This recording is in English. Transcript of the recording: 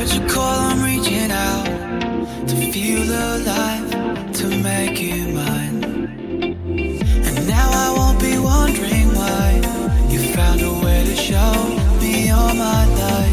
heard you call, I'm reaching out to feel alive, to make you mine. And now I won't be wondering why you found a way to show me all my life.